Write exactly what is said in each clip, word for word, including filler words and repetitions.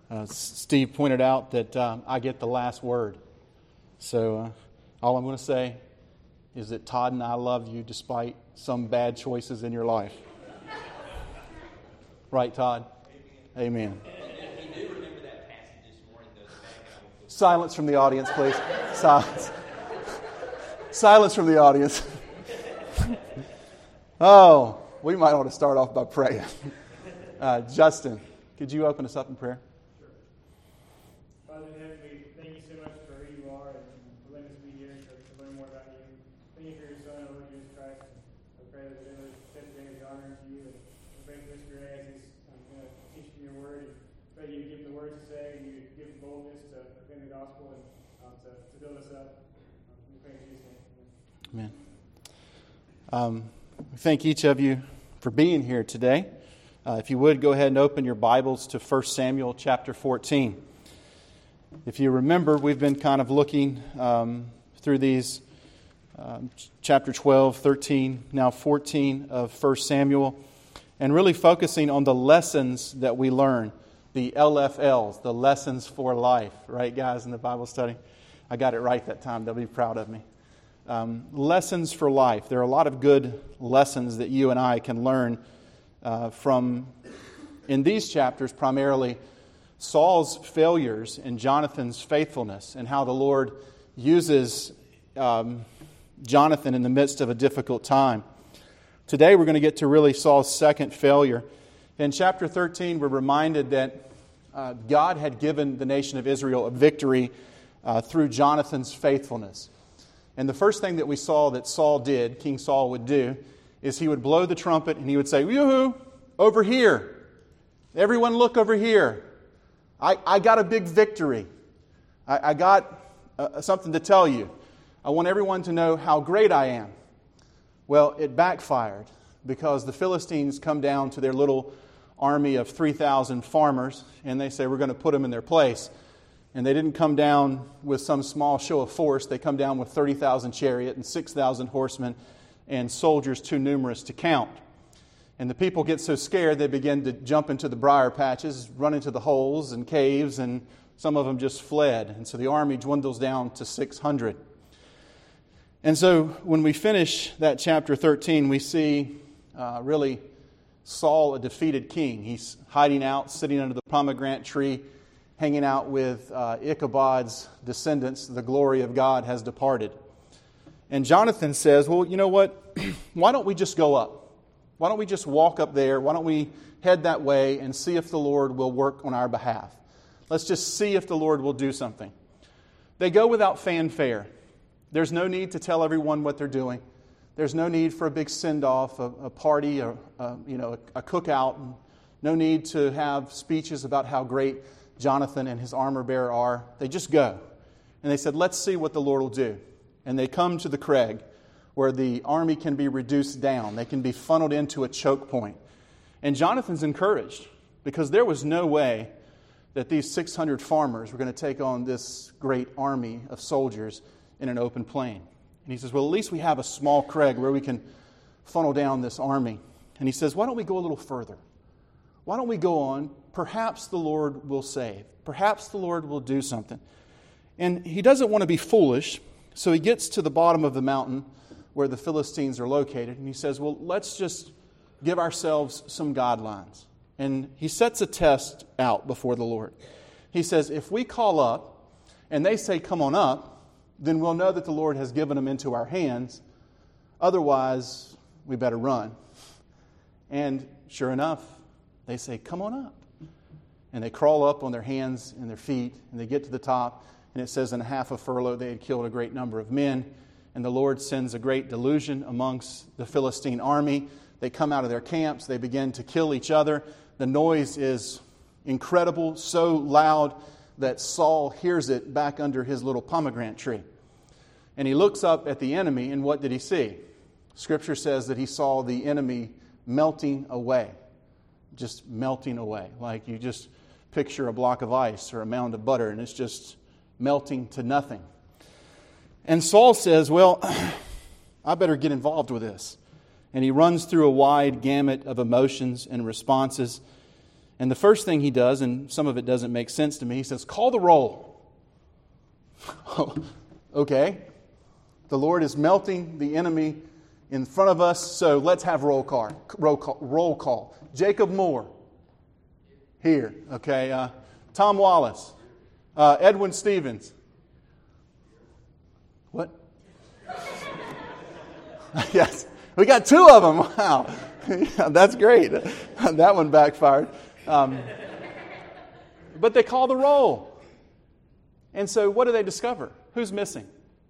Uh, Steve pointed out that um, I get the last word. So uh, all I'm going to say is that Todd and I love you despite some bad choices in your life. Right, Todd? Amen. Amen. Silence from the audience, please. Silence. Silence from the audience. Oh, we might want to start off by praying. Uh, Justin, could you open us up in prayer? Sure. Father in heaven, we thank you so much for who you are and for letting us be here to, to learn more about you. Thank you for your Son, our Lord Jesus Christ. I pray that we really take advantage of honor to you. And I pray for Mister Gray as he's um, going to teach from your word. And pray you give him the words to say and you give him boldness to proclaim the gospel and um, to, to build us up. Um, we pray in Jesus' name. Amen. Um, thank each of you for being here today. Uh, if you would, go ahead and open your Bibles to First Samuel chapter fourteen. If you remember, we've been kind of looking um, through these um, chapter twelve, thirteen, now fourteen of First Samuel, and really focusing on the lessons that we learn, the L F Ls, the lessons for life. Right, guys, in the Bible study? I got it right that time. They'll be proud of me. Um, lessons for life. There are a lot of good lessons that you and I can learn Uh, from, in these chapters, primarily Saul's failures and Jonathan's faithfulness and how the Lord uses um, Jonathan in the midst of a difficult time. Today we're going to get to really Saul's second failure. In chapter thirteen, we're reminded that uh, God had given the nation of Israel a victory uh, through Jonathan's faithfulness. And the first thing that we saw that Saul did, King Saul would do, is he would blow the trumpet and he would say, "Yoo-hoo, over here. Everyone look over here. I, I got a big victory. I, I got uh, something to tell you. I want everyone to know how great I am." Well, it backfired because the Philistines come down to their little army of three thousand farmers and they say, "We're going to put them in their place." And they didn't come down with some small show of force. They come down with thirty thousand chariot and six thousand horsemen and soldiers too numerous to count. And the people get so scared they begin to jump into the briar patches, run into the holes and caves, and some of them just fled. And so the army dwindles down to six hundred. And so when we finish that chapter thirteen, we see uh, really Saul a defeated king. He's hiding out, sitting under the pomegranate tree, hanging out with uh, Ichabod's descendants. The glory of God has departed. And Jonathan says, "Well, you know what? Why don't we just go up? Why don't we just walk up there? Why don't we head that way and see if the Lord will work on our behalf? Let's just see if the Lord will do something." They go without fanfare. There's no need to tell everyone what they're doing. There's no need for a big send-off, a, a party, or a, you know, a, a cookout. No need to have speeches about how great Jonathan and his armor-bearer are. They just go. And they said, "Let's see what the Lord will do." And they come to the crag where the army can be reduced down. They can be funneled into a choke point. And Jonathan's encouraged because there was no way that these six hundred farmers were going to take on this great army of soldiers in an open plain. And he says, "Well, at least we have a small crag where we can funnel down this army." And he says, "Why don't we go a little further? Why don't we go on? Perhaps the Lord will save. Perhaps the Lord will do something." And he doesn't want to be foolish. So he gets to the bottom of the mountain where the Philistines are located, and he says, "Well, let's just give ourselves some guidelines." And he sets a test out before the Lord. He says, if we call up and they say, "Come on up," then we'll know that the Lord has given them into our hands. Otherwise, we better run. And sure enough, they say, "Come on up." And they crawl up on their hands and their feet, and they get to the top. And it says in a half a furlong they had killed a great number of men. And the Lord sends a great delusion amongst the Philistine army. They come out of their camps. They begin to kill each other. The noise is incredible, so loud that Saul hears it back under his little pomegranate tree. And he looks up at the enemy, and what did he see? Scripture says that he saw the enemy melting away. Just melting away. Like you just picture a block of ice or a mound of butter, and it's just melting to nothing. And Saul says, "Well, I better get involved with this." And he runs through a wide gamut of emotions and responses. And the first thing he does, and some of it doesn't make sense to me, he says, call the roll. Okay. The Lord is melting the enemy in front of us, so let's have roll call. Roll call. Roll call. Jacob Moore. Here. Okay. Uh, Tom Wallace. Uh, Edwin Stevens. What? Yes. We got two of them. Wow. Yeah, that's great. That one backfired. Um, but they call the roll. And so what do they discover? Who's missing?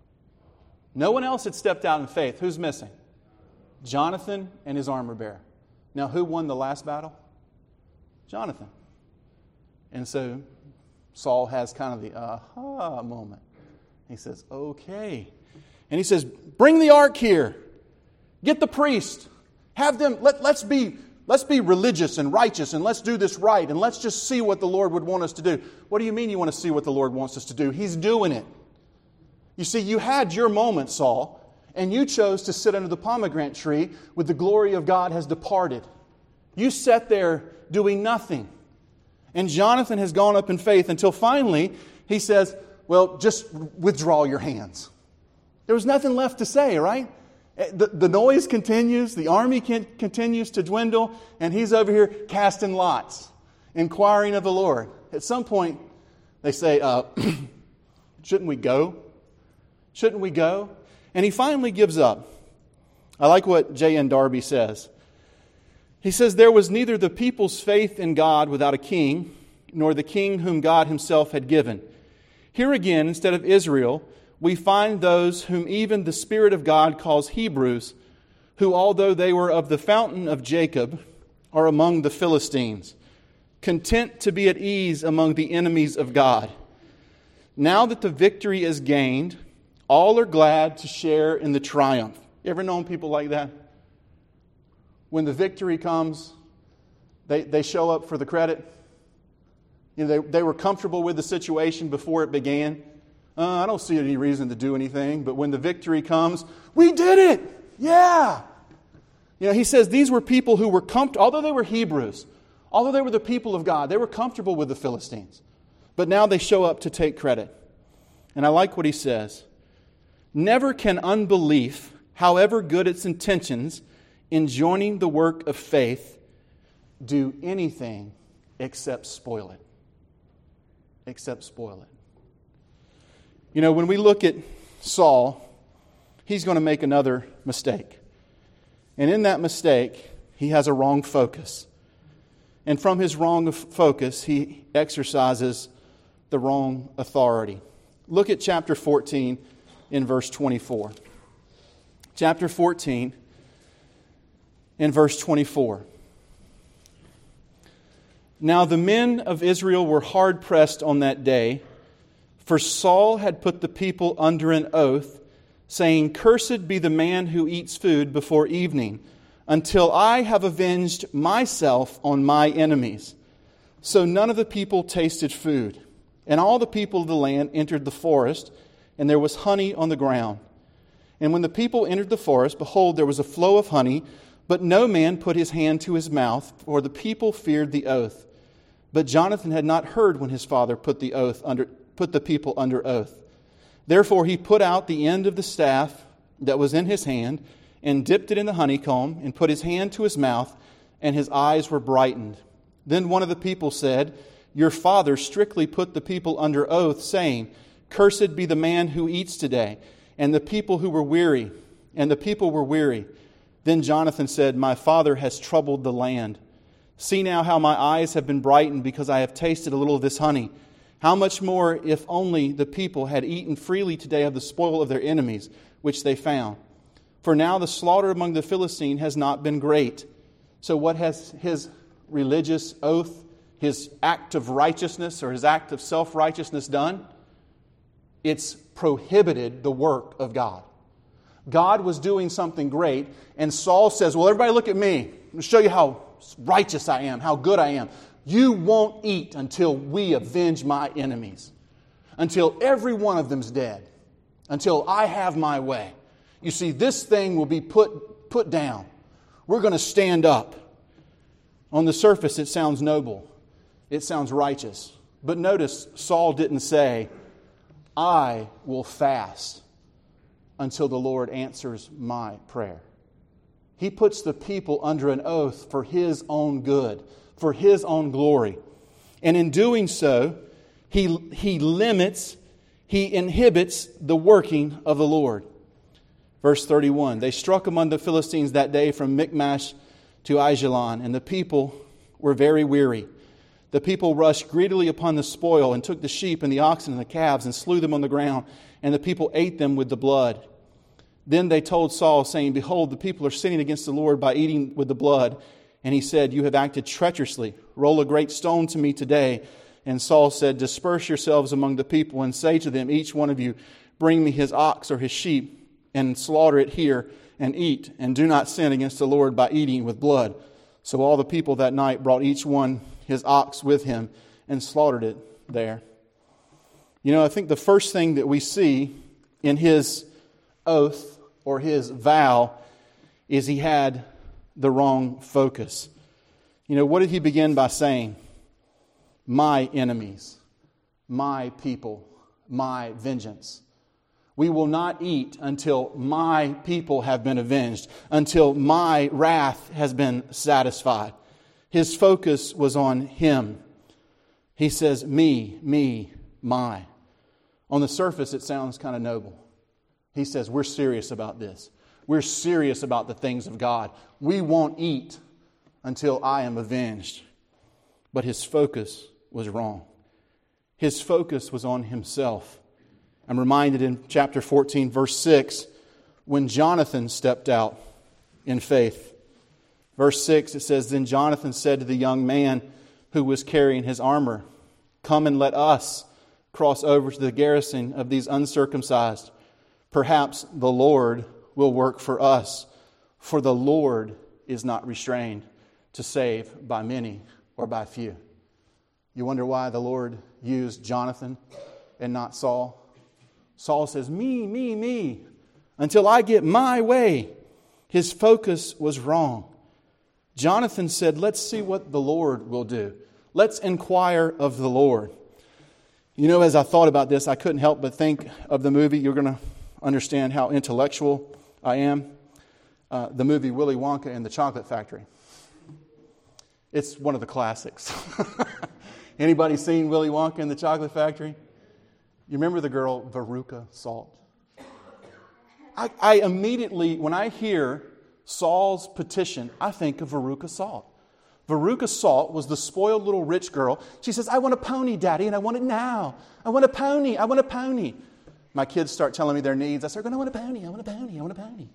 No one else had stepped out in faith. Who's missing? Jonathan and his armor bearer. Now, who won the last battle? Jonathan. And so Saul has kind of the aha moment. He says, okay. And he says, bring the ark here. Get the priest. Have them, let, let's be let's be religious and righteous and let's do this right and let's just see what the Lord would want us to do. What do you mean you want to see what the Lord wants us to do? He's doing it. You see, you had your moment, Saul, and you chose to sit under the pomegranate tree with the glory of God has departed. You sat there doing nothing. And Jonathan has gone up in faith until finally he says, well, just withdraw your hands. There was nothing left to say, right? The, the noise continues, the army can, continues to dwindle, and he's over here casting lots, inquiring of the Lord. At some point, they say, uh, shouldn't we go? Shouldn't we go? And he finally gives up. I like what J N Darby says. He says, there was neither the people's faith in God without a king, nor the king whom God himself had given. Here again, instead of Israel, we find those whom even the Spirit of God calls Hebrews, who, although they were of the fountain of Jacob, are among the Philistines, content to be at ease among the enemies of God. Now that the victory is gained, all are glad to share in the triumph. You ever known people like that? When the victory comes, they, they show up for the credit. You know, they, they were comfortable with the situation before it began. Uh, I don't see any reason to do anything, but when the victory comes, we did it! Yeah! You know, he says these were people who were comfortable, although they were Hebrews, although they were the people of God, they were comfortable with the Philistines. But now they show up to take credit. And I like what he says. Never can unbelief, however good its intentions, in joining the work of faith, do anything except spoil it. Except spoil it. You know, when we look at Saul, he's going to make another mistake. And in that mistake, he has a wrong focus. And from his wrong focus, he exercises the wrong authority. Look at chapter fourteen in verse twenty-four. Chapter fourteen in verse twenty-four. Now the men of Israel were hard pressed on that day, for Saul had put the people under an oath, saying, cursed be the man who eats food before evening, until I have avenged myself on my enemies. So none of the people tasted food. And all the people of the land entered the forest, and there was honey on the ground. And when the people entered the forest, behold, there was a flow of honey, but no man put his hand to his mouth, for the people feared the oath. But Jonathan had not heard when his father put the oath under put the people under oath. Therefore he put out the end of the staff that was in his hand, and dipped it in the honeycomb, and put his hand to his mouth, and his eyes were brightened. Then one of the people said, your father strictly put the people under oath, saying, cursed be the man who eats today. And the people who were weary, and the people were weary. Then Jonathan said, my father has troubled the land. See now how my eyes have been brightened, because I have tasted a little of this honey. How much more if only the people had eaten freely today of the spoil of their enemies, which they found. For now the slaughter among the Philistines has not been great. So what has his religious oath, his act of righteousness or his act of self-righteousness done? It's prohibited the work of God. God was doing something great, and Saul says, well, everybody look at me. I'm going to show you how righteous I am, how good I am. You won't eat until we avenge my enemies. Until every one of them's dead. Until I have my way. You see, this thing will be put, put down. We're going to stand up. On the surface, it sounds noble. It sounds righteous. But notice, Saul didn't say, I will fast until the Lord answers my prayer. He puts the people under an oath for His own good, for His own glory. And in doing so, he, he limits, he inhibits the working of the Lord. Verse thirty-one, they struck among the Philistines that day from Michmash to Aijalon, and the people were very weary. The people rushed greedily upon the spoil and took the sheep and the oxen and the calves and slew them on the ground, and the people ate them with the blood. Then they told Saul, saying, Behold, the people are sinning against the Lord by eating with the blood. And he said, You have acted treacherously. Roll a great stone to me today. And Saul said, Disperse yourselves among the people and say to them, each one of you, bring me his ox or his sheep and slaughter it here and eat. And do not sin against the Lord by eating with blood. So all the people that night brought each one his ox with him and slaughtered it there. You know, I think the first thing that we see in his oath or his vow is he had the wrong focus. You know, what did he begin by saying? My enemies, my people, my vengeance. We will not eat until my people have been avenged, until my wrath has been satisfied. His focus was on him. He says, me, me, my. On the surface, it sounds kind of noble. He says, we're serious about this. We're serious about the things of God. We won't eat until I am avenged. But his focus was wrong. His focus was on himself. I'm reminded in chapter fourteen, verse six, when Jonathan stepped out in faith. Verse six, it says, Then Jonathan said to the young man who was carrying his armor, Come and let us cross over to the garrison of these uncircumcised. Perhaps the Lord will work for us, for the Lord is not restrained to save by many or by few. You wonder why the Lord used Jonathan and not Saul? Saul says, me, me, me, until I get my way. His focus was wrong. Jonathan said, let's see what the Lord will do. Let's inquire of the Lord. You know, as I thought about this, I couldn't help but think of the movie. You're going to understand how intellectual I am. Uh, the movie Willy Wonka and the Chocolate Factory. It's one of the classics. Anybody seen Willy Wonka and the Chocolate Factory? You remember the girl Veruca Salt? I, I immediately, when I hear Saul's petition, I think of Veruca Salt. Veruca Salt was the spoiled little rich girl. She says, I want a pony, Daddy, and I want it now. I want a pony. I want a pony. My kids start telling me their needs. I start going, I want a pony. I want a pony. I want a pony.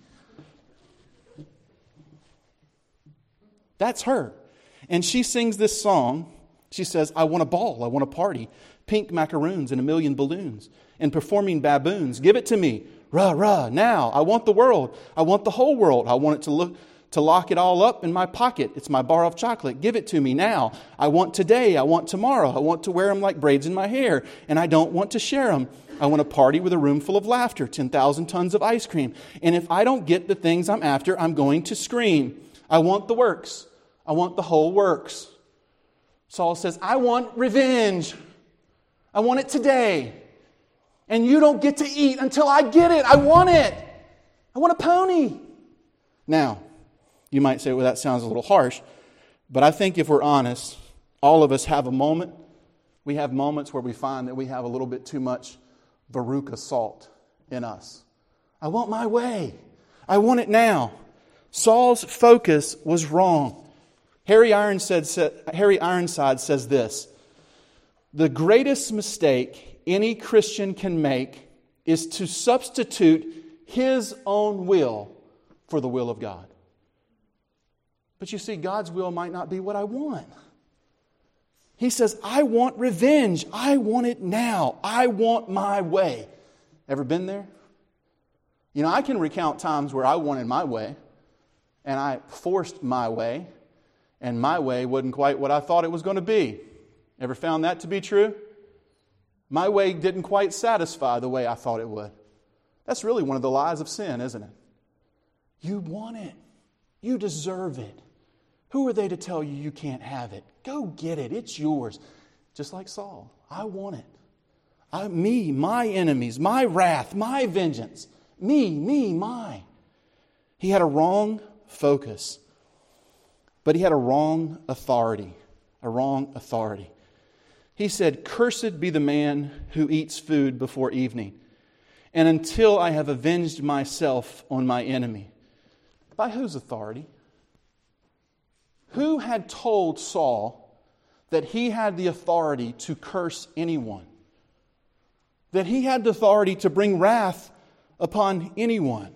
That's her. And she sings this song. She says, I want a ball. I want a party. Pink macaroons and a million balloons. And performing baboons. Give it to me. Rah, rah, now. I want the world. I want the whole world. I want it to look, to lock it all up in my pocket. It's my bar of chocolate. Give it to me now. I want today. I want tomorrow. I want to wear them like braids in my hair. And I don't want to share them. I want a party with a room full of laughter. ten thousand tons of ice cream. And if I don't get the things I'm after, I'm going to scream. I want the works. I want the whole works. Saul says, I want revenge. I want it today. And you don't get to eat until I get it. I want it. I want a pony. Now, you might say, well, that sounds a little harsh. But I think if we're honest, all of us have a moment. We have moments where we find that we have a little bit too much Veruca Salt in us. I want my way. I want it now. Saul's focus was wrong. Harry Ironside, said, Harry Ironside says this, the greatest mistake any Christian can make is to substitute his own will for the will of God. But you see, God's will might not be what I want. He says, I want revenge. I want it now. I want my way. Ever been there? You know, I can recount times where I wanted my way, and I forced my way, and my way wasn't quite what I thought it was going to be. Ever found that to be true? My way didn't quite satisfy the way I thought it would. That's really one of the lies of sin, isn't it? You want it. You deserve it. Who are they to tell you you can't have it? Go get it. It's yours. Just like Saul. I want it. I, me, my enemies, my wrath, my vengeance. Me, me, my. He had a wrong focus. But he had a wrong authority. A wrong authority. He said, "Cursed be the man who eats food before evening, and until I have avenged myself on my enemy." By whose authority? Who had told Saul that he had the authority to curse anyone? That he had the authority to bring wrath upon anyone?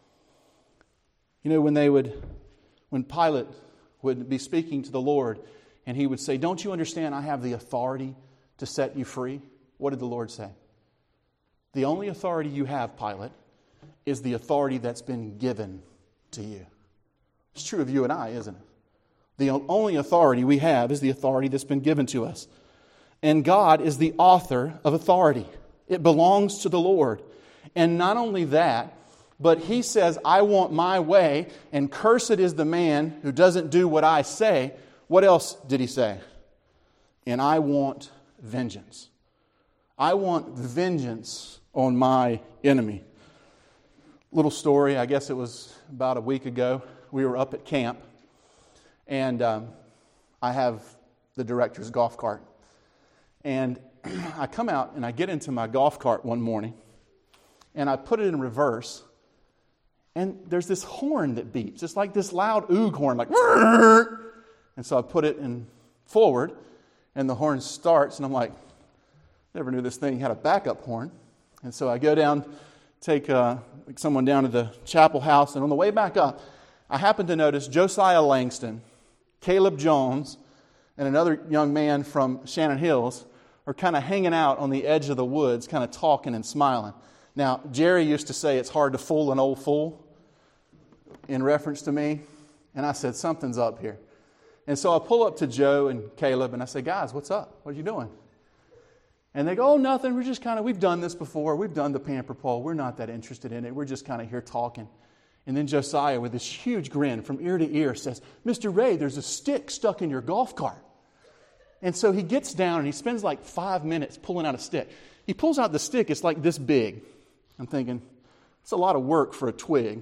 You know, when they would, when Pilate would be speaking to the Lord, and he would say, "Don't you understand I have the authority to set you free?" What did the Lord say? The only authority you have, Pilate, is the authority that's been given to you. It's true of you and I, isn't it? The only authority we have is the authority that's been given to us. And God is the author of authority. It belongs to the Lord. And not only that, but He says, "I want my way, and cursed is the man who doesn't do what I say." What else did He say? "And I want vengeance." I want vengeance on my enemy. Little story, I guess it was about a week ago. We were up at camp, and um, I have the director's golf cart. And I come out and I get into my golf cart one morning, and I put it in reverse, and there's this horn that beeps. It's like this loud oog horn, like, "Rrrr!" And so I put it in forward, and the horn starts, and I'm like, never knew this thing had a backup horn. And so I go down, take uh, someone down to the chapel house, and on the way back up, I happen to notice Josiah Langston, Caleb Jones, and another young man from Shannon Hills are kind of hanging out on the edge of the woods, kind of talking and smiling. Now, Jerry used to say it's hard to fool an old fool in reference to me, and I said, something's up here. And so I pull up to Joe and Caleb, and I say, "Guys, what's up? What are you doing?" And they go, "Oh, nothing. We're just kind of, we've done this before. We've done the pamper pole. We're not that interested in it. We're just kind of here talking." And then Josiah, with this huge grin from ear to ear, says, "Mister Ray, there's a stick stuck in your golf cart." And so he gets down and he spends like five minutes pulling out a stick. He pulls out the stick. It's like this big. I'm thinking, it's a lot of work for a twig.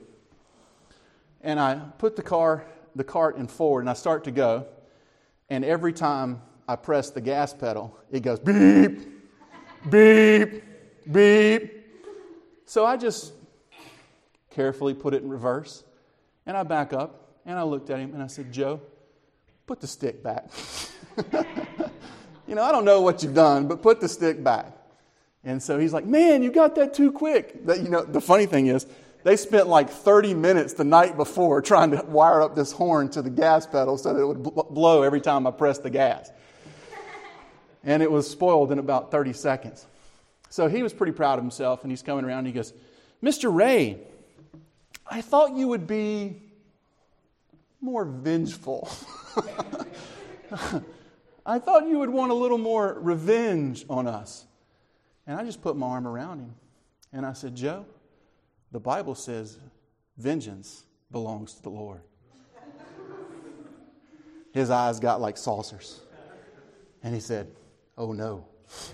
And I put the car, the cart in forward, and I start to go. And every time I press the gas pedal, it goes beep, beep, beep. So I just carefully put it in reverse, and I back up, and I looked at him, and I said, "Joe, put the stick back." You know, I don't know what you've done, but put the stick back. And so he's like, "Man, you got that too quick." That, you know, the funny thing is, they spent like thirty minutes the night before trying to wire up this horn to the gas pedal so that it would bl- blow every time I pressed the gas. And it was spoiled in about thirty seconds. So he was pretty proud of himself, and he's coming around and he goes, "Mister Ray, I thought you would be more vengeful. I thought you would want a little more revenge on us." And I just put my arm around him, and I said, "Joe, the Bible says vengeance belongs to the Lord." His eyes got like saucers. And he said, "Oh no."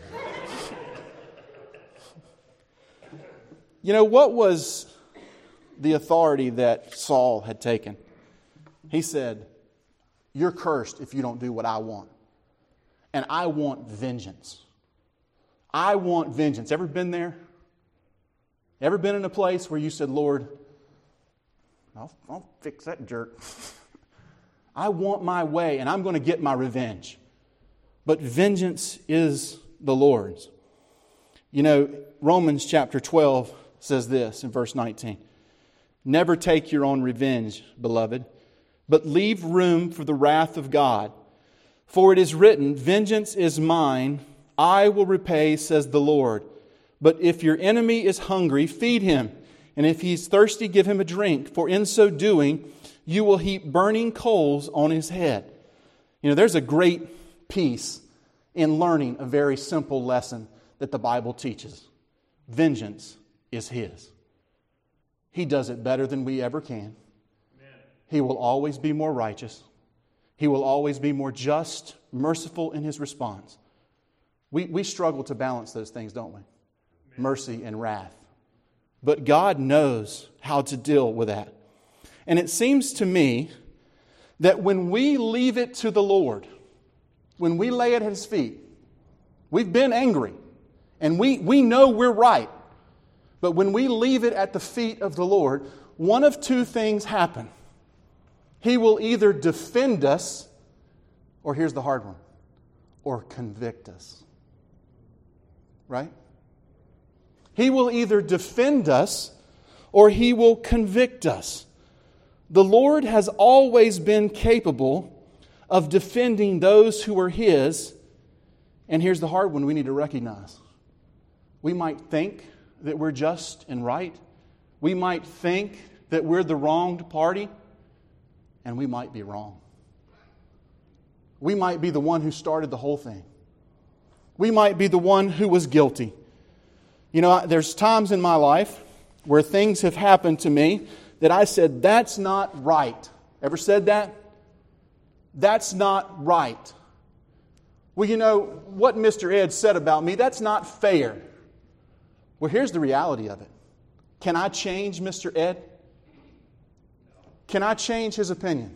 You know, what was the authority that Saul had taken? He said, "You're cursed if you don't do what I want. And I want vengeance. I want vengeance." Ever been there? Ever been in a place where you said, "Lord, I'll, I'll fix that jerk. I want my way, and I'm going to get my revenge." But vengeance is the Lord's. You know, Romans chapter twelve says this in verse nineteen. "Never take your own revenge, beloved, but leave room for the wrath of God. For it is written, 'Vengeance is mine, I will repay, says the Lord.' But if your enemy is hungry, feed him. And if he is thirsty, give him a drink. For in so doing, you will heap burning coals on his head." You know, there's a great piece in learning a very simple lesson that the Bible teaches. Vengeance is His. He does it better than we ever can. Amen. He will always be more righteous. He will always be more just, merciful in His response. We, we struggle to balance those things, don't we? Mercy and wrath. But God knows how to deal with that. And it seems to me that when we leave it to the Lord, when we lay it at His feet, we've been angry and we, we know we're right. But when we leave it at the feet of the Lord, one of two things happen. He will either defend us, or here's the hard one, or convict us. Right? He will either defend us or He will convict us. The Lord has always been capable of defending those who are His. And here's the hard one we need to recognize. We might think that we're just and right. We might think that we're the wronged party. And we might be wrong. We might be the one who started the whole thing. We might be the one who was guilty. You know, there's times in my life where things have happened to me that I said, that's not right. Ever said that? That's not right. Well, you know, what Mister Ed said about me, that's not fair. Well, here's the reality of it. Can I change Mister Ed? Can I change his opinion?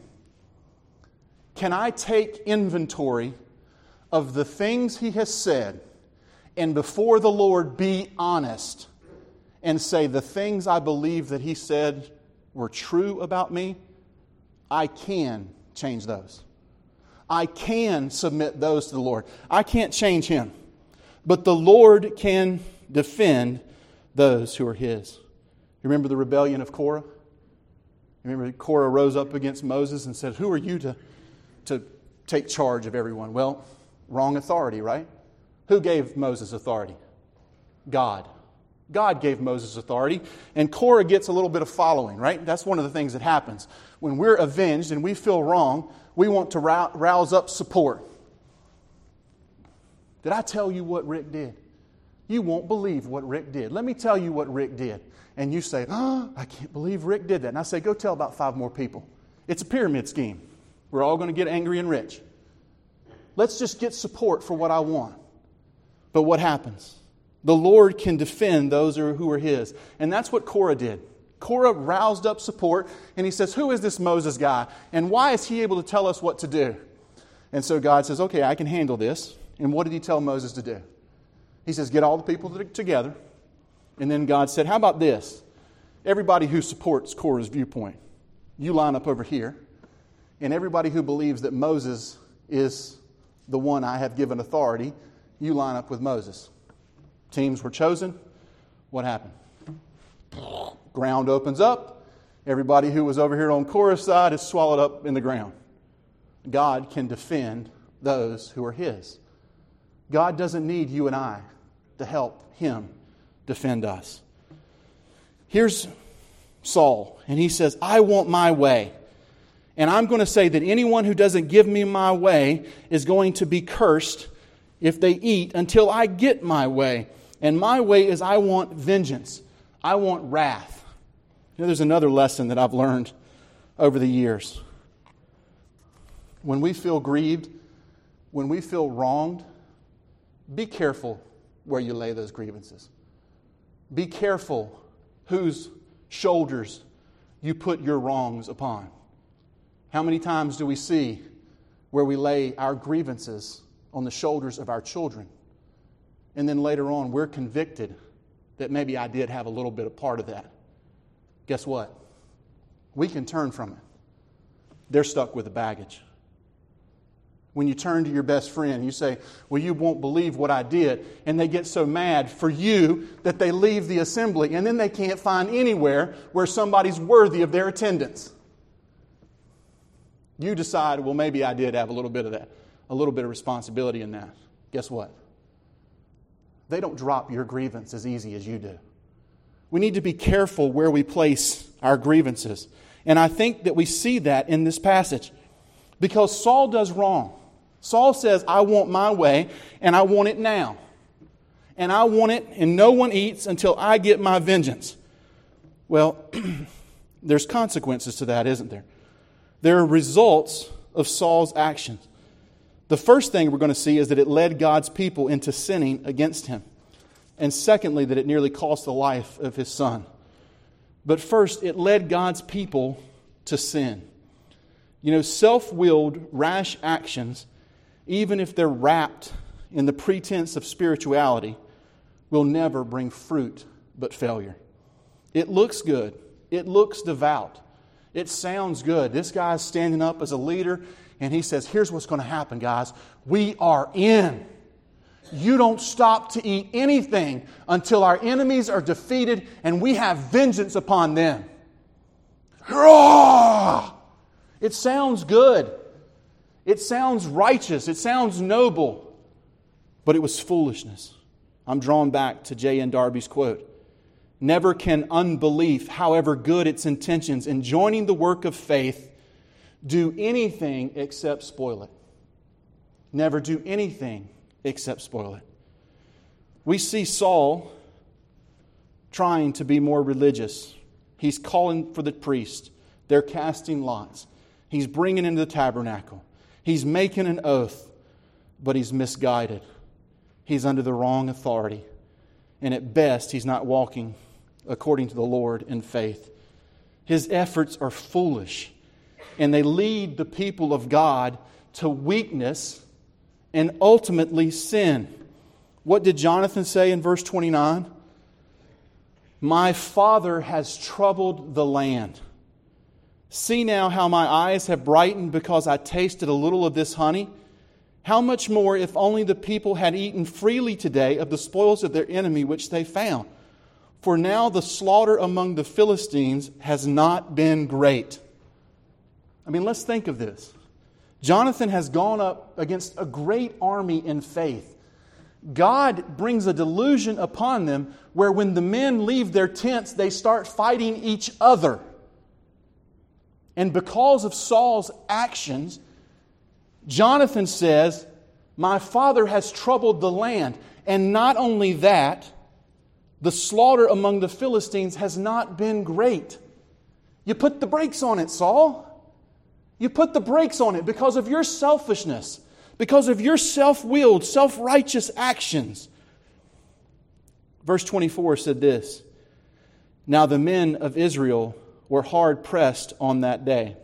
Can I take inventory of the things he has said and before the Lord be honest and say the things I believe that he said were true about me? I can change those. I can submit those to the Lord. I can't change him. But the Lord can defend those who are His. You remember the rebellion of Korah? You remember Korah rose up against Moses and said, who are you to, to take charge of everyone? Well, wrong authority, right? Who gave Moses authority? God. God gave Moses authority. And Korah gets a little bit of following, right? That's one of the things that happens. When we're avenged and we feel wrong, we want to rouse up support. Did I tell you what Rick did? You won't believe what Rick did. Let me tell you what Rick did. And you say, oh, I can't believe Rick did that. And I say, go tell about five more people. It's a pyramid scheme. We're all going to get angry and rich. Let's just get support for what I want. But what happens? The Lord can defend those who are His. And that's what Korah did. Korah roused up support and he says, who is this Moses guy? And why is he able to tell us what to do? And so God says, okay, I can handle this. And what did He tell Moses to do? He says, get all the people together. And then God said, how about this? Everybody who supports Korah's viewpoint, you line up over here. And everybody who believes that Moses is the one I have given authority, you line up with Moses. Teams were chosen. What happened? Ground opens up. Everybody who was over here on Korah's side is swallowed up in the ground. God can defend those who are His. God doesn't need you and I to help Him defend us. Here's Saul, and he says, I want my way. And I'm going to say that anyone who doesn't give me my way is going to be cursed if they eat until I get my way. And my way is I want vengeance. I want wrath. You know, there's another lesson that I've learned over the years. When we feel grieved, when we feel wronged, be careful where you lay those grievances. Be careful whose shoulders you put your wrongs upon. How many times do we see where we lay our grievances on the shoulders of our children? And then later on, we're convicted that maybe I did have a little bit of part of that. Guess what? We can turn from it. They're stuck with the baggage. When you turn to your best friend, you say, well, you won't believe what I did. And they get so mad for you that they leave the assembly. And then they can't find anywhere where somebody's worthy of their attendance. You decide, well, maybe I did have a little bit of that, a little bit of responsibility in that. Guess what? They don't drop your grievance as easy as you do. We need to be careful where we place our grievances. And I think that we see that in this passage. Because Saul does wrong. Saul says, I want my way, and I want it now. And I want it, and no one eats until I get my vengeance. Well, there's consequences to that, isn't there? There are results of Saul's actions. The first thing we're going to see is that it led God's people into sinning against him. And secondly, that it nearly cost the life of his son. But first, it led God's people to sin. You know, self-willed, rash actions, even if they're wrapped in the pretense of spirituality, will never bring fruit but failure. It looks good. It looks devout. It sounds good. This guy's standing up as a leader, and he says, here's what's going to happen, guys. We are in. You don't stop to eat anything until our enemies are defeated and we have vengeance upon them. It sounds good. It sounds righteous. It sounds noble. But it was foolishness. I'm drawn back to J N Darby's quote. Never can unbelief, however good its intentions in joining the work of faith, do anything except spoil it. Never do anything except spoil it. We see Saul trying to be more religious. He's calling for the priest. They're casting lots. He's bringing into the tabernacle. He's making an oath, but he's misguided. He's under the wrong authority. And at best, he's not walking according to the Lord in faith. His efforts are foolish, and they lead the people of God to weakness and ultimately sin. What did Jonathan say in verse twenty-nine? My father has troubled the land. See now how my eyes have brightened because I tasted a little of this honey. How much more if only the people had eaten freely today of the spoils of their enemy which they found. For now the slaughter among the Philistines has not been great. I mean, let's think of this. Jonathan has gone up against a great army in faith. God brings a delusion upon them where when the men leave their tents, they start fighting each other. And because of Saul's actions, Jonathan says, my father has troubled the land. And not only that, the slaughter among the Philistines has not been great. You put the brakes on it, Saul. You put the brakes on it because of your selfishness, because of your self-willed, self-righteous actions. Verse twenty-four said this, now the men of Israel were hard pressed on that day.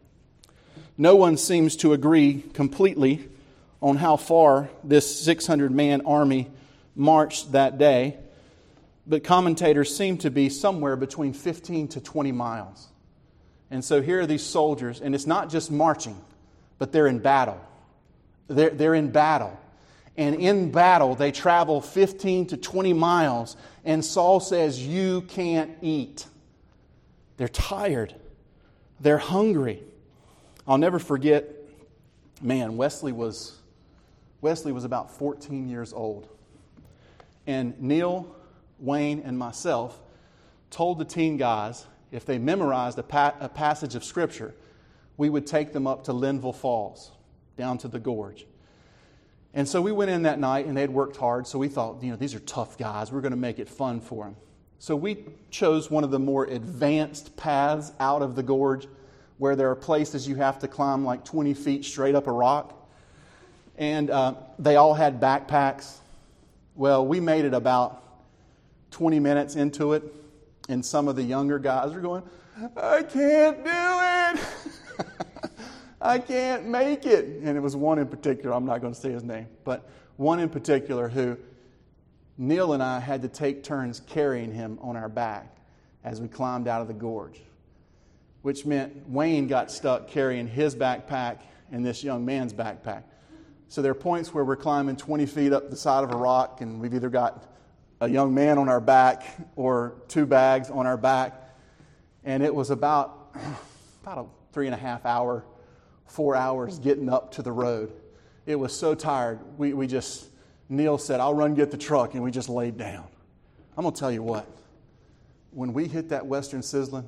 No one seems to agree completely on how far this six hundred man army marched that day, but commentators seem to be somewhere between fifteen to twenty miles. And so here are these soldiers, and it's not just marching, but they're in battle. They're, they're in battle. And in battle, they travel fifteen to twenty miles, and Saul says, you can't eat. They're tired. They're hungry. I'll never forget, man, Wesley was Wesley was about fourteen years old. And Neil, Wayne, and myself told the teen guys if they memorized a, pa- a passage of Scripture, we would take them up to Linville Falls, down to the gorge. And so we went in that night, and they had worked hard, so we thought, you know, these are tough guys. We're going to make it fun for them. So we chose one of the more advanced paths out of the gorge where there are places you have to climb like twenty feet straight up a rock. And uh, they all had backpacks. Well, we made it about twenty minutes into it, and some of the younger guys are going, I can't do it. I can't make it. And it was one in particular, I'm not going to say his name, but one in particular who Neil and I had to take turns carrying him on our back as we climbed out of the gorge, which meant Wayne got stuck carrying his backpack and this young man's backpack. So there are points where we're climbing twenty feet up the side of a rock, and we've either got a young man on our back or two bags on our back. And it was about, about a three and a half hour, four hours getting up to the road. It was so tired. We, we just, Neil said, I'll run get the truck, and we just laid down. I'm going to tell you what, when we hit that Western Sizzlin',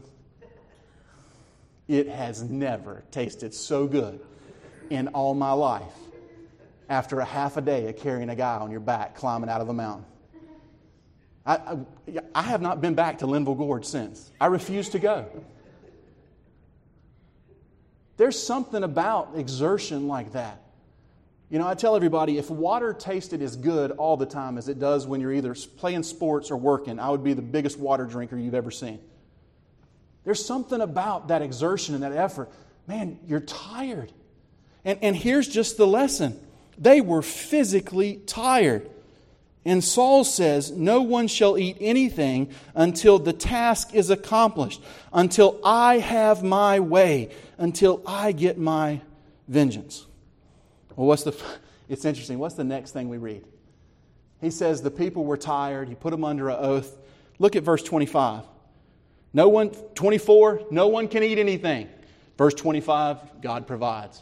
it has never tasted so good in all my life after a half a day of carrying a guy on your back climbing out of the mountain. I, I, I have not been back to Linville Gorge since. I refuse to go. There's something about exertion like that. You know, I tell everybody, if water tasted as good all the time as it does when you're either playing sports or working, I would be the biggest water drinker you've ever seen. There's something about that exertion and that effort. Man, you're tired. And, and here's just the lesson. They were physically tired. And Saul says, no one shall eat anything until the task is accomplished, until I have my way, until I get my vengeance. Well, what's the? It's interesting. What's the next thing we read? He says the people were tired. He put them under an oath. Look at verse twenty-five. No one, twenty-four, no one can eat anything. Verse twenty-five, God provides.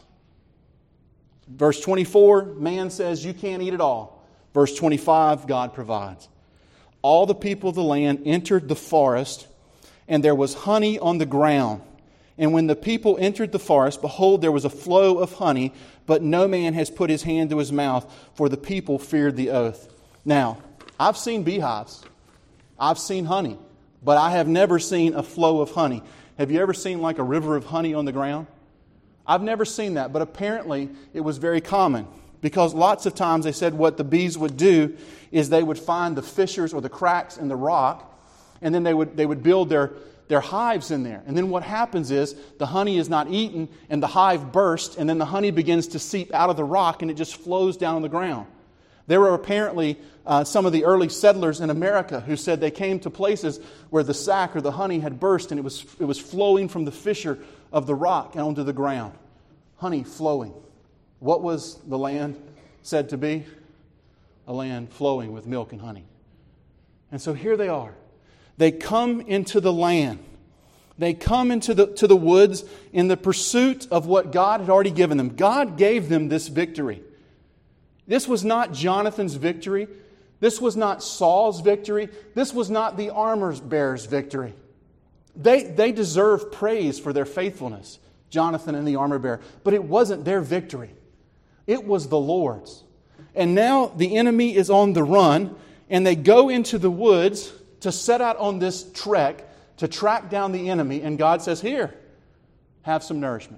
Verse twenty-four, man says you can't eat it all. Verse twenty-five, God provides. All the people of the land entered the forest, and there was honey on the ground. And when the people entered the forest, behold, there was a flow of honey, but no man has put his hand to his mouth, for the people feared the oath. Now, I've seen beehives. I've seen honey, but I have never seen a flow of honey. Have you ever seen like a river of honey on the ground? I've never seen that, but apparently it was very common, because lots of times they said what the bees would do is they would find the fissures or the cracks in the rock, and then they would they would build their There are hives in there. And then what happens is the honey is not eaten and the hive bursts, and then the honey begins to seep out of the rock and it just flows down on the ground. There were apparently uh, some of the early settlers in America who said they came to places where the sac or the honey had burst and it was, it was flowing from the fissure of the rock and onto the ground. Honey flowing. What was the land said to be? A land flowing with milk and honey. And so here they are. They come into the land. They come into the, to the woods in the pursuit of what God had already given them. God gave them this victory. This was not Jonathan's victory. This was not Saul's victory. This was not the armor bearer's victory. They, they deserve praise for their faithfulness, Jonathan and the armor bearer. But it wasn't their victory. It was the Lord's. And now the enemy is on the run, and they go into the woods to set out on this trek to track down the enemy. And God says, here, have some nourishment.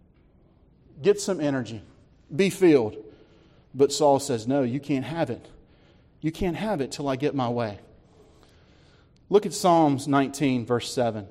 Get some energy. Be filled. But Saul says, no, you can't have it. You can't have it till I get my way. Look at Psalms nineteen, verse seven.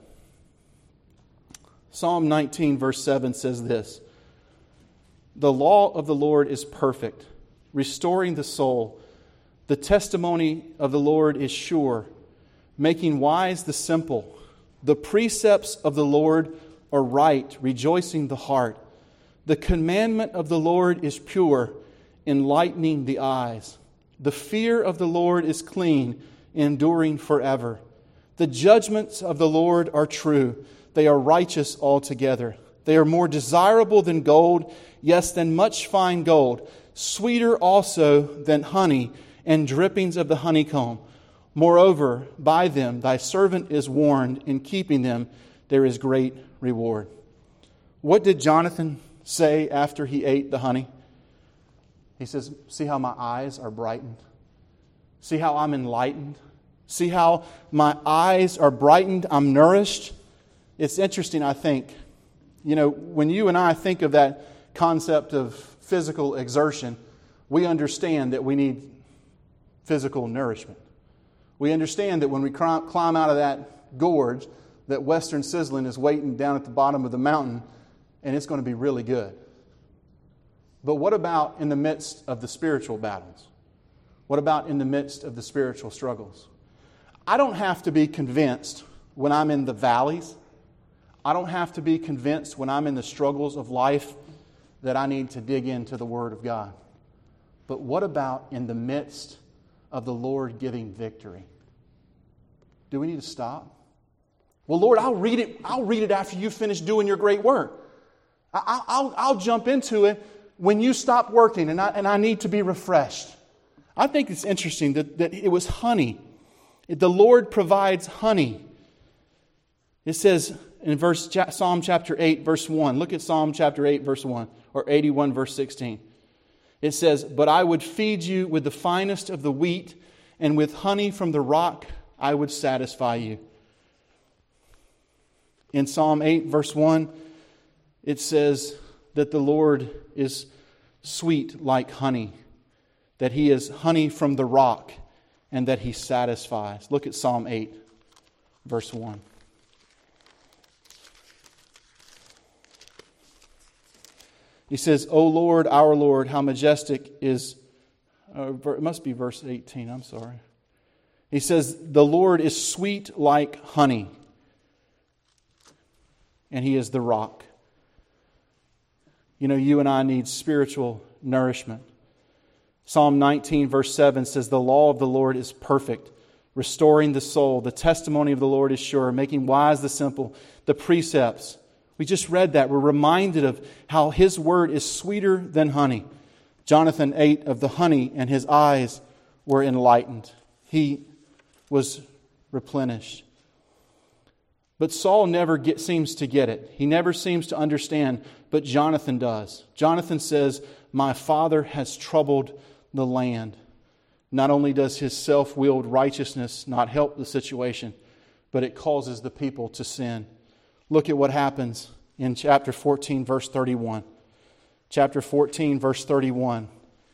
Psalm nineteen, verse seven says this: the law of the Lord is perfect, restoring the soul. The testimony of the Lord is sure, making wise the simple. The precepts of the Lord are right, rejoicing the heart. The commandment of the Lord is pure, enlightening the eyes. The fear of the Lord is clean, enduring forever. The judgments of the Lord are true. They are righteous altogether. They are more desirable than gold, yes, than much fine gold, sweeter also than honey and drippings of the honeycomb. Moreover, by them thy servant is warned. In keeping them there is great reward. What did Jonathan say after he ate the honey? He says, see how my eyes are brightened? See how I'm enlightened? See how my eyes are brightened? I'm nourished? It's interesting, I think. You know, when you and I think of that concept of physical exertion, we understand that we need physical nourishment. We understand that when we climb out of that gorge, that Western Sizzlin is waiting down at the bottom of the mountain, and it's going to be really good. But what about in the midst of the spiritual battles? What about in the midst of the spiritual struggles? I don't have to be convinced when I'm in the valleys. I don't have to be convinced when I'm in the struggles of life that I need to dig into the Word of God. But what about in the midst of the Lord giving victory? Do we need to stop? Well, Lord, I'll read it. I'll read it after you finish doing your great work. I, I'll, I'll jump into it when you stop working, and I, and I need to be refreshed. I think it's interesting that, that it was honey. The Lord provides honey. It says in verse Psalm chapter eight, verse one. Look at Psalm chapter eight, verse one, or eighty-one, verse sixteen. It says, but I would feed you with the finest of the wheat, and with honey from the rock I would satisfy you. In Psalm eight, verse one, it says that the Lord is sweet like honey, that He is honey from the rock, and that He satisfies. Look at Psalm eight, verse one. He says, O Lord, our Lord, how majestic is... Uh, it must be verse eighteen, I'm sorry. He says, the Lord is sweet like honey, and He is the rock. You know, you and I need spiritual nourishment. Psalm nineteen, verse seven says, the law of the Lord is perfect, restoring the soul. The testimony of the Lord is sure, making wise the simple. The precepts. We just read that. We're reminded of how His word is sweeter than honey. Jonathan ate of the honey, and his eyes were enlightened. He was replenished. But Saul never get, seems to get it. He never seems to understand, but Jonathan does. Jonathan says, my father has troubled the land. Not only does his self-willed righteousness not help the situation, but it causes the people to sin. Look at what happens in chapter fourteen, verse thirty-one. Chapter fourteen, verse thirty-one.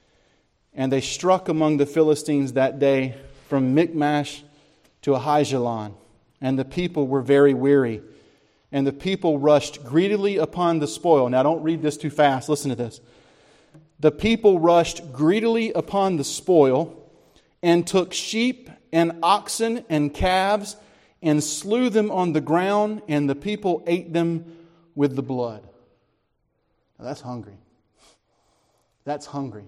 And they struck among the Philistines that day from Michmash to Ahijalon, and the people were very weary. And the people rushed greedily upon the spoil. Now don't read this too fast. Listen to this. The people rushed greedily upon the spoil and took sheep and oxen and calves and slew them on the ground, and the people ate them with the blood. Now that's hungry. That's hungry.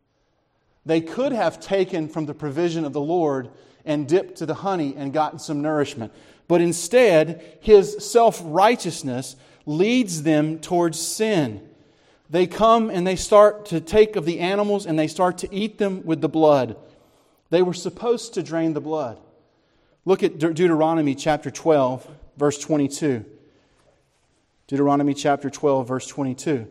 They could have taken from the provision of the Lord and dipped to the honey and gotten some nourishment. But instead, His self-righteousness leads them towards sin. They come and they start to take of the animals and they start to eat them with the blood. They were supposed to drain the blood. Look at De- Deuteronomy chapter twelve, verse twenty-two. Deuteronomy chapter twelve, verse twenty-two.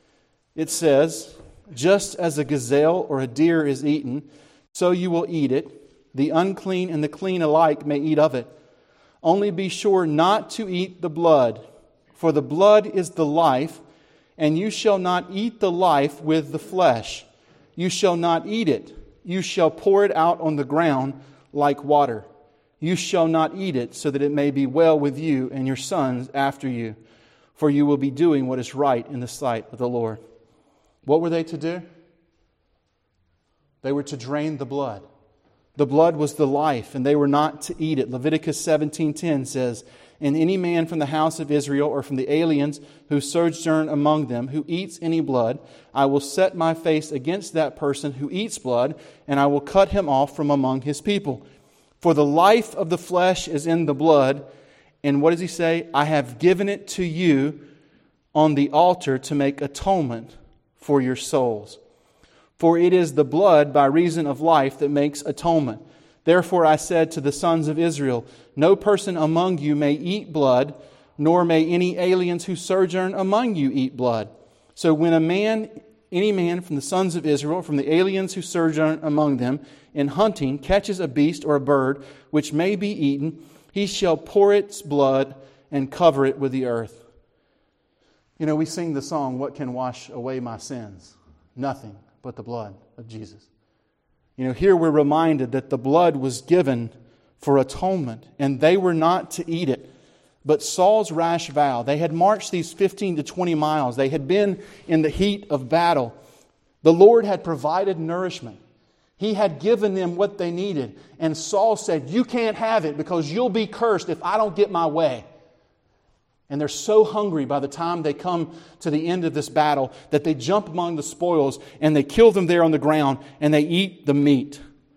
It says, just as a gazelle or a deer is eaten, so you will eat it. The unclean and the clean alike may eat of it. Only be sure not to eat the blood, for the blood is the life, and you shall not eat the life with the flesh. You shall not eat it. You shall pour it out on the ground like water. You shall not eat it, so that it may be well with you and your sons after you, for you will be doing what is right in the sight of the Lord. What were they to do? They were to drain the blood. The blood was the life, and they were not to eat it. Leviticus seventeen ten says, and any man from the house of Israel or from the aliens who sojourn among them who eats any blood, I will set my face against that person who eats blood, and I will cut him off from among his people. For the life of the flesh is in the blood, and what does he say? I have given it to you on the altar to make atonement for your souls. For it is the blood by reason of life that makes atonement. Therefore I said to the sons of Israel, no person among you may eat blood, nor may any aliens who sojourn among you eat blood. So when a man, any man from the sons of Israel, from the aliens who sojourn among them, in hunting, catches a beast or a bird which may be eaten, he shall pour its blood and cover it with the earth. You know, we sing the song, what can wash away my sins? Nothing but the blood of Jesus. You know, here we're reminded that the blood was given for atonement, and they were not to eat it. But Saul's rash vow, they had marched these fifteen to twenty miles. They had been in the heat of battle. The Lord had provided nourishment. He had given them what they needed. And Saul said, you can't have it because you'll be cursed if I don't get my way. And they're so hungry by the time they come to the end of this battle that they jump among the spoils and they kill them there on the ground and they eat the meat.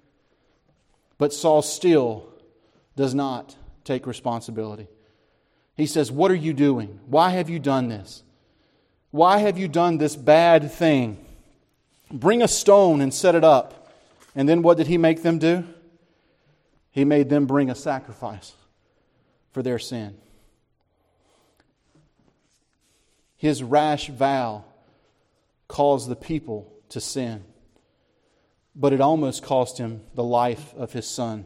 But Saul still does not take responsibility. He says, what are you doing? Why have you done this? Why have you done this bad thing? Bring a stone and set it up. And then what did he make them do? He made them bring a sacrifice for their sin. His rash vow caused the people to sin. But it almost cost him the life of his son.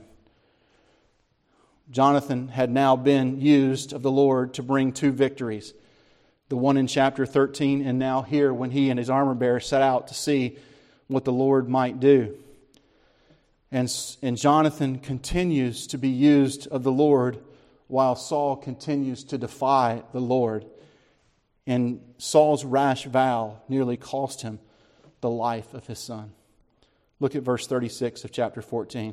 Jonathan had now been used of the Lord to bring two victories. The one in chapter thirteen, and now here when he and his armor bearer set out to see what the Lord might do. And, and Jonathan continues to be used of the Lord while Saul continues to defy the Lord. And Saul's rash vow nearly cost him the life of his son. Look at verse thirty-six of chapter fourteen.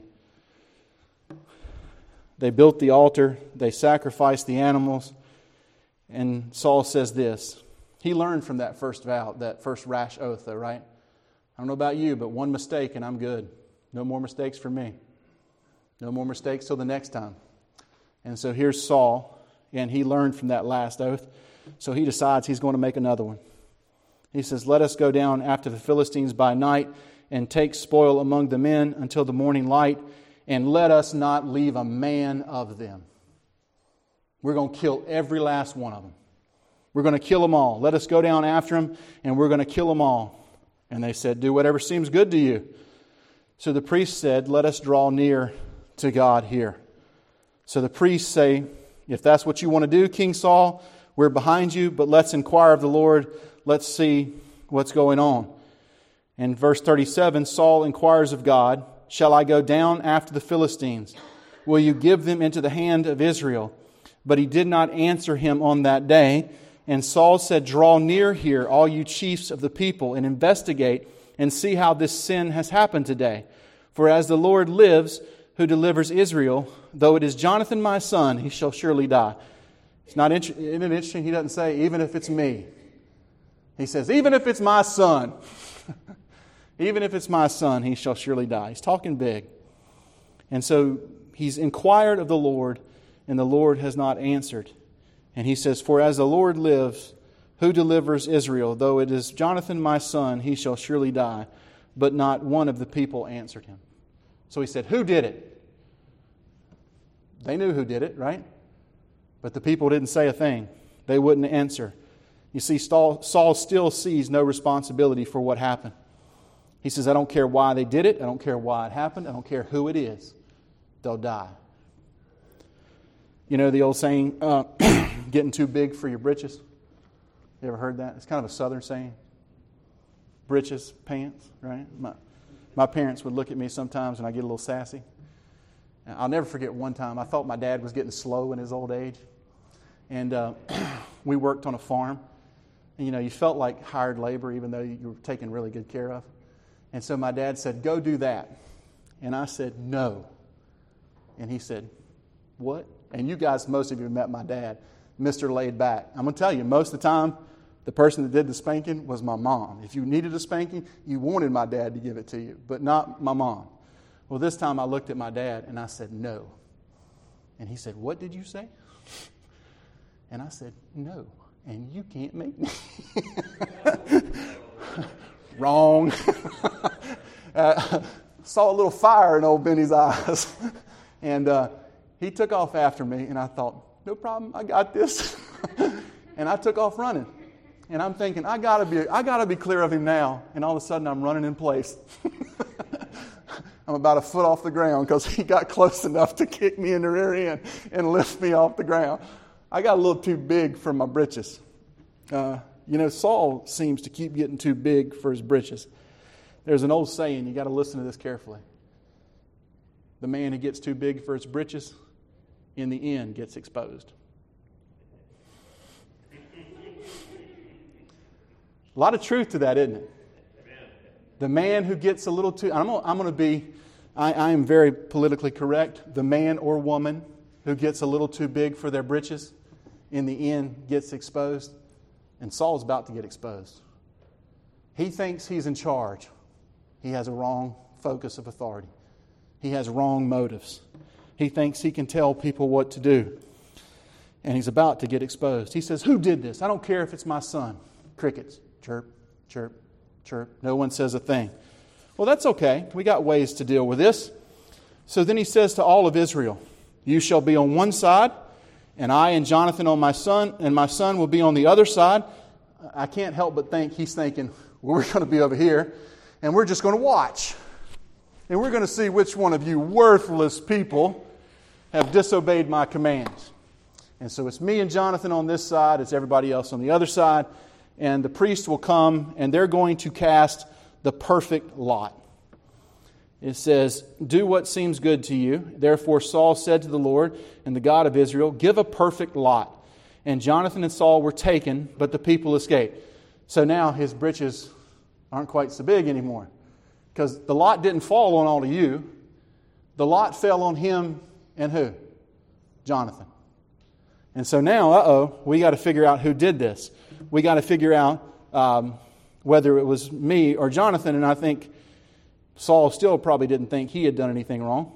They built the altar, they sacrificed the animals, and Saul says this. He learned from that first vow, that first rash oath though, right? I don't know about you, but one mistake and I'm good. No more mistakes for me. No more mistakes till the next time. And so here's Saul, and he learned from that last oath. So he decides he's going to make another one. He says, let us go down after the Philistines by night and take spoil among the men until the morning light, and let us not leave a man of them. We're going to kill every last one of them. We're going to kill them all. Let us go down after them, and we're going to kill them all. And they said, do whatever seems good to you. So the priest said, let us draw near to God here. So the priests say, if that's what you want to do, King Saul, we're behind you, but let's inquire of the Lord. Let's see what's going on. In verse thirty-seven, Saul inquires of God, shall I go down after the Philistines? Will you give them into the hand of Israel? But he did not answer him on that day. And Saul said, draw near here, all you chiefs of the people, and investigate and see how this sin has happened today. For as the Lord lives, who delivers Israel, though it is Jonathan my son, he shall surely die. It's not inter- isn't it interesting? He doesn't say, even if it's me. He says, even if it's my son. Even if it's my son, he shall surely die. He's talking big. And so he's inquired of the Lord, and the Lord has not answered. And he says, for as the Lord lives, who delivers Israel, though it is Jonathan my son, he shall surely die. But not one of the people answered him. So he said, who did it? They knew who did it, right? But the people didn't say a thing. They wouldn't answer. You see, Saul, Saul still sees no responsibility for what happened. He says, I don't care why they did it. I don't care why it happened. I don't care who it is. They'll die. You know the old saying, uh, getting too big for your britches? You ever heard that? It's kind of a southern saying. Britches, pants, right? My, my parents would look at me sometimes when I get a little sassy. I'll never forget one time. I thought my dad was getting slow in his old age. And uh, we worked on a farm. And, you know, you felt like hired labor even though you were taken really good care of. And so my dad said, go do that. And I said, no. And he said, what? And you guys, most of you met my dad, Mister Laid Back. I'm going to tell you, most of the time, the person that did the spanking was my mom. If you needed a spanking, you wanted my dad to give it to you, but not my mom. Well, this time I looked at my dad and I said, no. And he said, what did you say? And I said, no. And you can't make me. Wrong. uh, saw a little fire in old Benny's eyes. and uh, he took off after me, and I thought, no problem, I got this. And I took off running. And I'm thinking, I gotta be, I gotta be clear of him now. And all of a sudden, I'm running in place. I'm about a foot off the ground because he got close enough to kick me in the rear end and lift me off the ground. I got a little too big for my britches. Uh, you know, Saul seems to keep getting too big for his britches. There's an old saying, you got to listen to this carefully. The man who gets too big for his britches, in the end, gets exposed. A lot of truth to that, isn't it? The man who gets a little too... I'm going I'm to be... I, I am very politically correct. The man or woman who gets a little too big for their britches, in the end, gets exposed. And Saul's about to get exposed. He thinks he's in charge. He has a wrong focus of authority. He has wrong motives. He thinks he can tell people what to do. And he's about to get exposed. He says, who did this? I don't care if it's my son. Crickets. Chirp, chirp, chirp. No one says a thing. Well, that's okay. We got ways to deal with this. So then he says to all of Israel, you shall be on one side, and I and Jonathan on my son, and my son will be on the other side. I can't help but think he's thinking, well, we're going to be over here, and we're just going to watch. And we're going to see which one of you worthless people have disobeyed my commands. And so it's me and Jonathan on this side, it's everybody else on the other side. And the priest will come, and they're going to cast the perfect lot. It says, "Do what seems good to you." Therefore Saul said to the Lord and the God of Israel, "Give a perfect lot." And Jonathan and Saul were taken, but the people escaped. So now his britches aren't quite so big anymore. Because the lot didn't fall on all of you. The lot fell on him and who? Jonathan. And so now, uh-oh, we got to figure out who did this. We got to figure out um, whether it was me or Jonathan. And I think Saul still probably didn't think he had done anything wrong.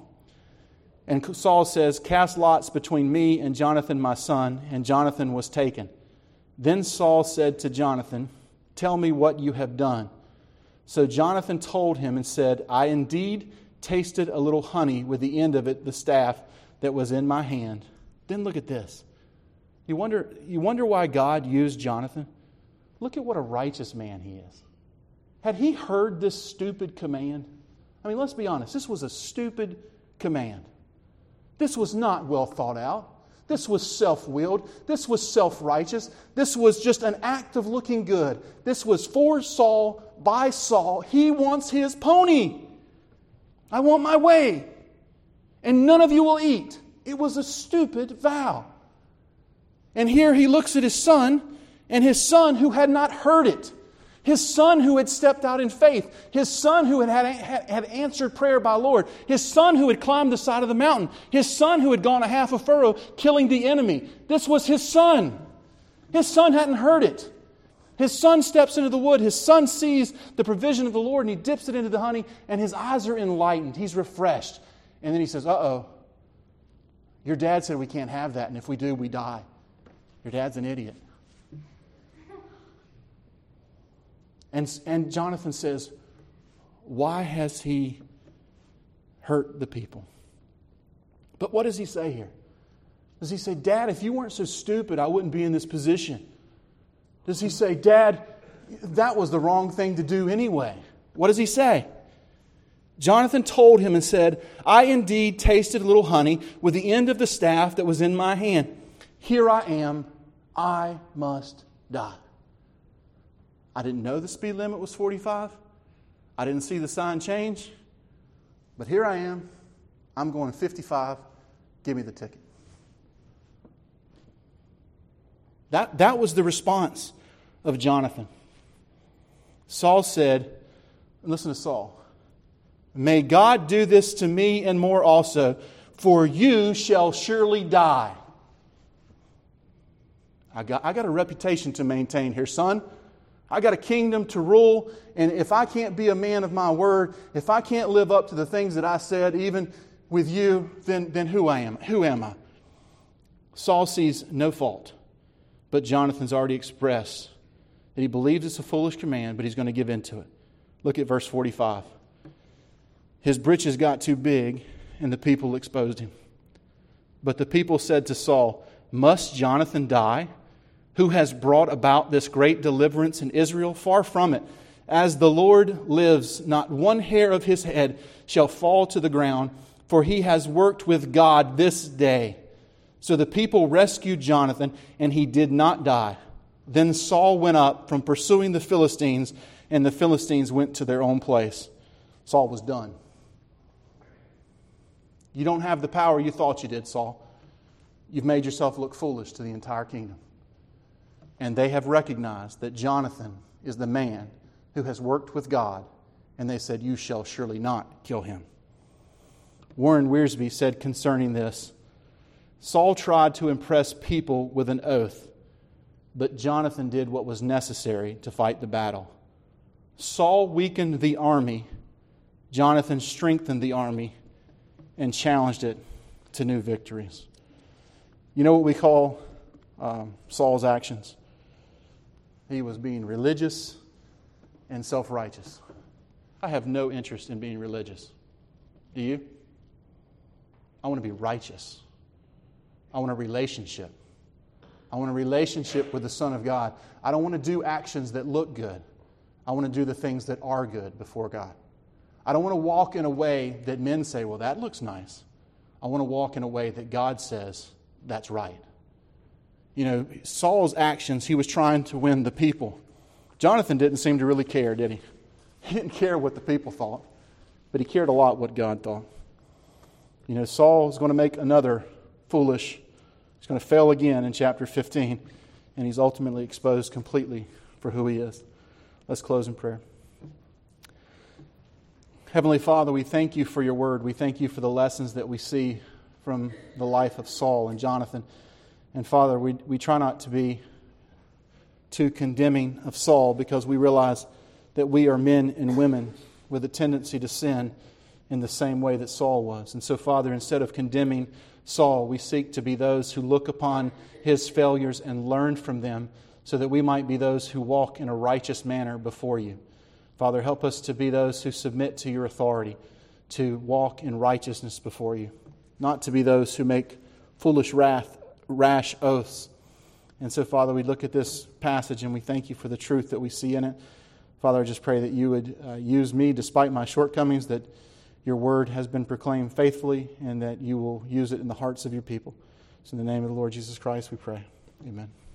And Saul says, "Cast lots between me and Jonathan my son." And Jonathan was taken. Then Saul said to Jonathan, "Tell me what you have done." So Jonathan told him and said, "I indeed tasted a little honey with the end of it, the staff that was in my hand." Then look at this. You wonder, you wonder why God used Jonathan? Look at what a righteous man he is. Had he heard this stupid command? I mean, let's be honest. This was a stupid command. This was not well thought out. This was self-willed. This was self-righteous. This was just an act of looking good. This was for Saul, by Saul. He wants his pony. I want my way. And none of you will eat. It was a stupid vow. And here he looks at his son, and his son who had not heard it. His son who had stepped out in faith. His son who had, had, had answered prayer by Lord. His son who had climbed the side of the mountain. His son who had gone a half a furrow killing the enemy. This was his son. His son hadn't heard it. His son steps into the wood. His son sees the provision of the Lord and he dips it into the honey and his eyes are enlightened. He's refreshed. And then he says, uh-oh, your dad said we can't have that, and if we do, we die. Your dad's an idiot. And, and Jonathan says, why has he hurt the people? But what does he say here? Does he say, Dad, if you weren't so stupid, I wouldn't be in this position? Does he say, Dad, that was the wrong thing to do anyway? What does he say? Jonathan told him and said, I indeed tasted a little honey with the end of the staff that was in my hand. Here I am. I must die. I didn't know the speed limit was forty-five. I didn't see the sign change. But here I am. I'm going fifty-five. Give me the ticket. That, that was the response of Jonathan. Saul said, listen to Saul, may God do this to me and more also, for you shall surely die. I got, I got a reputation to maintain here, son. I got a kingdom to rule, and if I can't be a man of my word, if I can't live up to the things that I said, even with you, then, then who I am? Who am I? Saul sees no fault, but Jonathan's already expressed that he believes it's a foolish command, but he's going to give in to it. Look at verse forty-five. His britches got too big, and the people exposed him. But the people said to Saul, must Jonathan die, who has brought about this great deliverance in Israel? Far from it. As the Lord lives, not one hair of his head shall fall to the ground, for he has worked with God this day. So the people rescued Jonathan, and he did not die. Then Saul went up from pursuing the Philistines, and the Philistines went to their own place. Saul was done. You don't have the power you thought you did, Saul. You've made yourself look foolish to the entire kingdom. And they have recognized that Jonathan is the man who has worked with God. And they said, you shall surely not kill him. Warren Wiersbe said concerning this, Saul tried to impress people with an oath, but Jonathan did what was necessary to fight the battle. Saul weakened the army. Jonathan strengthened the army and challenged it to new victories. You know what we call um, Saul's actions? He was being religious and self-righteous. I have no interest in being religious. Do you? I want to be righteous. I want a relationship. I want a relationship with the Son of God. I don't want to do actions that look good. I want to do the things that are good before God. I don't want to walk in a way that men say, well, that looks nice. I want to walk in a way that God says, that's right. you know, Saul's actions, he was trying to win the people. Jonathan didn't seem to really care, did he? He didn't care what the people thought, but he cared a lot what God thought. You know, Saul is going to make another foolish, he's going to fail again in chapter fifteen, and he's ultimately exposed completely for who he is. Let's close in prayer. Heavenly Father, we thank you for your word. We thank you for the lessons that we see from the life of Saul and Jonathan. And Father, we, we try not to be too condemning of Saul, because we realize that we are men and women with a tendency to sin in the same way that Saul was. And so, Father, instead of condemning Saul, we seek to be those who look upon his failures and learn from them, so that we might be those who walk in a righteous manner before you. Father, help us to be those who submit to your authority, to walk in righteousness before you, not to be those who make foolish wrath, rash oaths. And so, Father, we look at this passage and we thank you for the truth that we see in it. Father, I just pray that you would uh, use me despite my shortcomings, that your word has been proclaimed faithfully, and that you will use it in the hearts of your people. So in the name of the Lord Jesus Christ we pray. Amen.